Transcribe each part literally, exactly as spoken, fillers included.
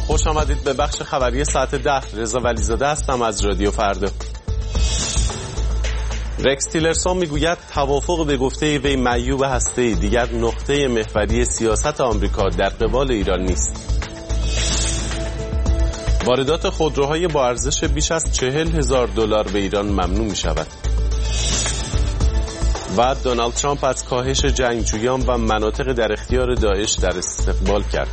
خوش آمدید به بخش خبری ساعت ده. رضا ولیزاده هستم از رادیو فردا. رکس تیلرسون میگوید توافق به گفته وی معیوب هسته‌ای دیگر نقطه محوری سیاست آمریکا در قبال ایران نیست. واردات خودروهای با ارزش بیش از چهل هزار دلار به ایران ممنوع می شود. و دونالد ترامپ از کاهش جنگجویان و مناطق در اختیار داعش در استقبال کرد.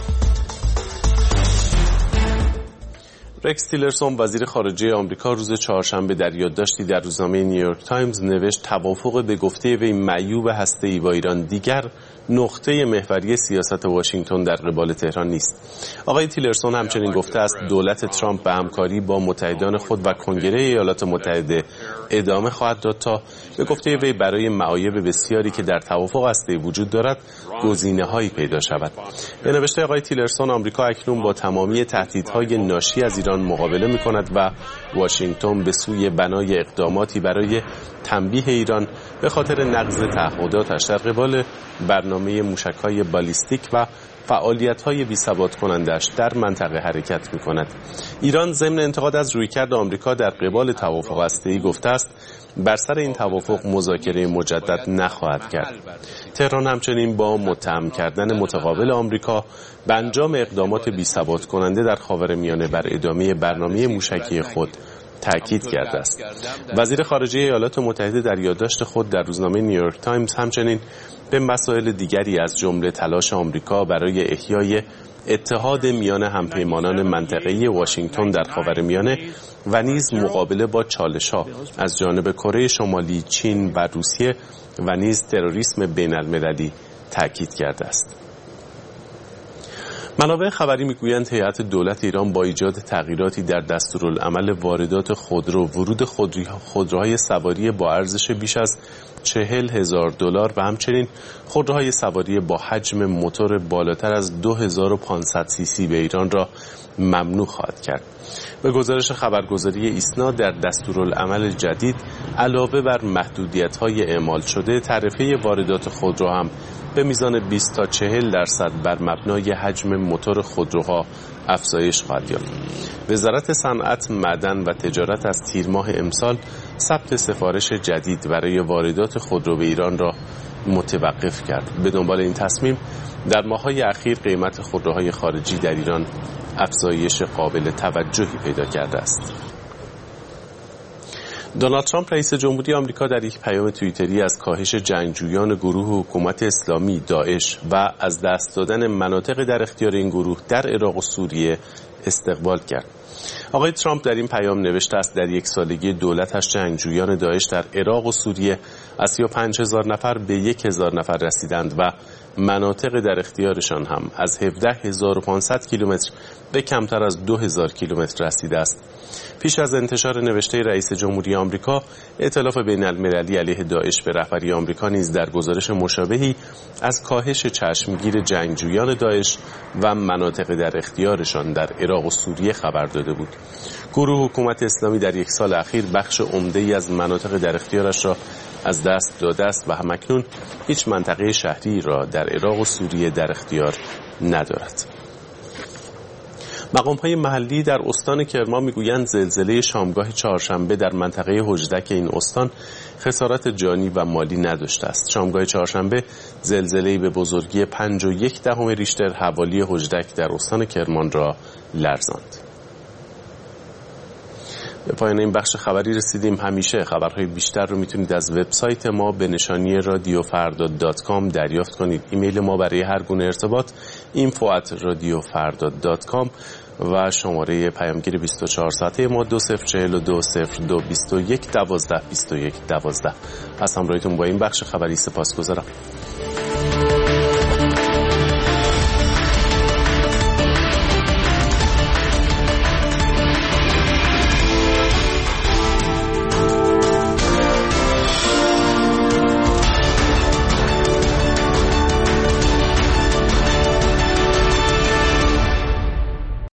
رکس تیلرسون وزیر خارجه آمریکا روز چهارشنبه در یادداشتی در روزنامه نیویورک تایمز نوشت توافق به گفته وی معیوب هسته‌ای با ایران دیگر نقطه محوری سیاست واشنگتن در قبال تهران نیست. آقای تیلرسون همچنین گفته است دولت ترامپ به همکاری با متحدان خود و کنگره ایالات متحده ادامه خواهد داد تا به گفته وی برای معایب بسیاری که در توافق هسته‌ای وجود دارد گزینه‌هایی پیدا شود. به نوشته آقای تیلرسون آمریکا اکنون با تمامی تهدیدهای ناشی از ایران مقابله می‌کند و واشنگتن به سوی بنای اقداماتی برای تنبیه ایران به خاطر نقض تعهداتش در قبال برنامه موشک‌های بالیستیک و فعالیت‌های بی‌ثبات کننده‌اش در منطقه حرکت می‌کند. ایران ضمن انتقاد از رویکرد آمریکا در قبال توافق هسته‌ای گفته است بر سر این توافق مذاکره مجدد نخواهد کرد. تهران همچنین با متهم کردن متقابل آمریکا به انجام اقدامات بی‌ثبات کننده در خاورمیانه بر ادامه برنامه موشکی خود تأکید کرده است. وزیر خارجه ایالات متحده در یادداشت خود در روزنامه نیویورک تایمز همچنین به مسائل دیگری از جمله تلاش آمریکا برای احیای اتحاد میان همپیمانان منطقه‌ای واشنگتن در خاورمیانه و نیز مقابله با چالش‌ها از جانب کره شمالی، چین و روسیه و نیز تروریسم بین‌المللی تأکید کرده است. منابع خبری میگویند هیئت دولت ایران با ایجاد تغییراتی در دستورالعمل واردات خودرو، ورود خودروهای سواری با ارزش بیش از چهل هزار دلار و همچنین خودروهای سواری با حجم موتور بالاتر از دو هزار و پانصد سی سی به ایران را ممنوع خواهد کرد. به گزارش خبرگزاری ایسنا در دستورالعمل جدید علاوه بر محدودیت‌های اعمال شده، تعرفه واردات خودرو هم به میزان بیست تا چهل درصد بر مبنای حجم موتور خودروها افزایش خواهد یافت. وزارت صنعت، معدن و تجارت از تیر ماه امسال ثبت سفارش جدید برای واردات خودرو به ایران را متوقف کرد. به دنبال این تصمیم در ماه‌های اخیر قیمت خودروهای خارجی در ایران افزایش قابل توجهی پیدا کرده است. دونالد ترامپ رئیس جمهوری آمریکا در یک پیام توییتری از کاهش جنگجویان گروه حکومت اسلامی داعش و از دست دادن مناطق در اختیار این گروه در عراق و سوریه استقبال کرد. آقای ترامپ در این پیام نوشته است در یک سالگی دولتش جنگجویان داعش در عراق و سوریه از سی و پنج هزار نفر به یک هزار نفر رسیدند و مناطق در اختیارشان هم از هفده هزار و پانصد کیلومتر به کمتر از دو هزار کیلومتر رسیده است. پیش از انتشار نوشته رئیس جمهوری آمریکا، ائتلاف بین‌المللی علیه داعش به رهبری آمریکا نیز در گزارش مشابهی از کاهش چشمگیر جنگجویان داعش و مناطق در اختیارشان در عراق و سوریه خبر داده بود. گروه حکومت اسلامی در یک سال اخیر بخش عمده‌ای از مناطق در اختیارش را از دست داده است و همکنون هیچ منطقه شهری را در عراق و سوریه در اختیار ندارد. مقام‌های محلی در استان کرمان میگویند زلزله شامگاه چهارشنبه در منطقه هجدک این استان خسارات جانی و مالی نداشته است. شامگاه چهارشنبه زلزله‌ای به بزرگی پنج و یک دهم ریشتر حوالی هجدک در استان کرمان را لرزاند. به پایان این بخش خبری رسیدیم. همیشه خبرهای بیشتر رو میتونید از وبسایت ما به نشانی رادیو فردا دات کام دریافت کنید. ایمیل ما برای هر گونه ارتباط اینفو ات رادیو فردا دات کام و شماره پیامگیر بیست و چهار ساعته ما دو صفر چهل و دو صفر دو بیست و یک دوازده بیست و یک دوازده. از همراهیتون با این بخش خبری سپاسگزارم.